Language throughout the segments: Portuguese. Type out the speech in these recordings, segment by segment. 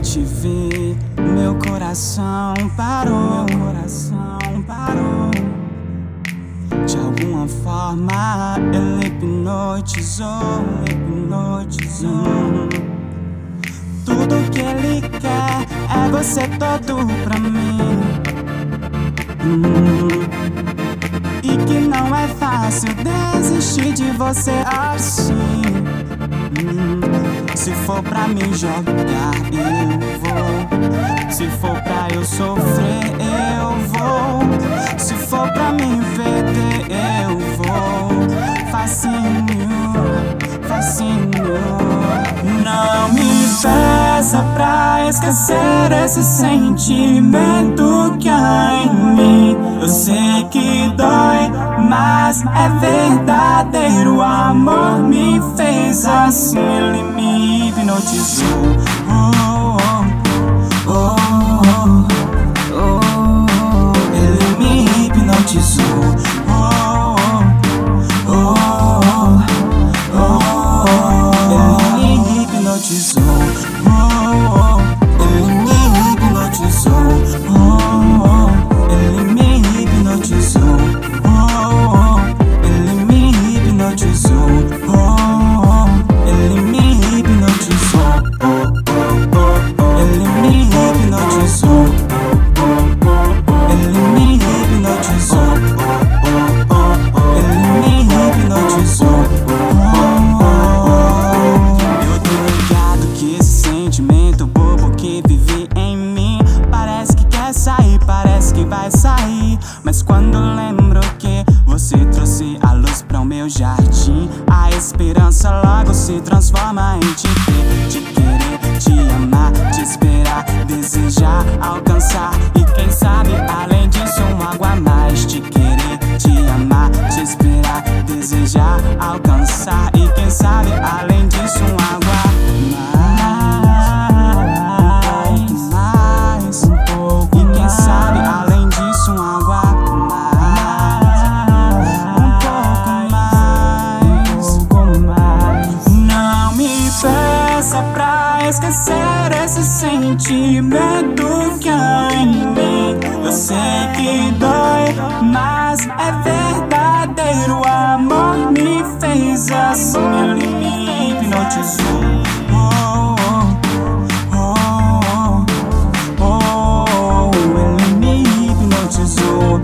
te vi, meu coração parou. De alguma forma ele hipnotizou. Tudo que ele quer é você todo pra mim. E que não é fácil desistir de você assim. Se for pra me jogar, eu vou. Se for pra eu sofrer, eu vou. Se for pra me perder, eu vou. Facinho. Não me peça pra esquecer esse sentimento que há em mim. Eu sei que dói, mas é verdadeiro. O amor me fez assim, ele me hipnotizou. Ele me hipnotizou. Parece que vai sair, mas quando lembro que você trouxe a luz para o meu jardim, a esperança logo se transforma em te ter, te querer, te amar, te esperar, desejar, alcançar. E quem sabe além disso algo a mais. Te querer, te amar, te esperar, desejar, alcançar. E quem sabe além disso algo a mais. Pra esquecer esse sentimento que há em mim. Eu sei que dói, mas é verdadeiro. O amor me fez assim, ele me hipnotizou. Ele me hipnotizou.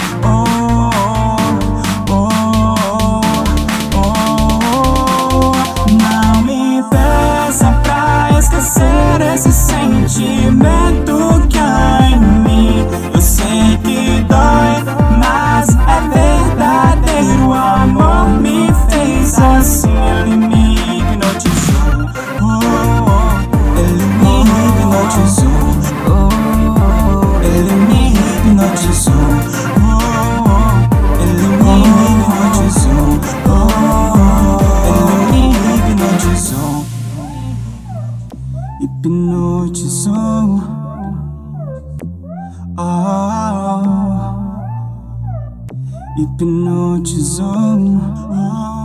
Não me peça pra esquecer esse sentimento que há em mim. Eu sei que dói, mas é verdadeiro. O amor me fez assim, ele me hipnotizou. Ele me hipnotizou. Ele me hipnotizou. Ele me hipnotizou. Ele me hipnotizou. Hipnotizou. Hipnotizou.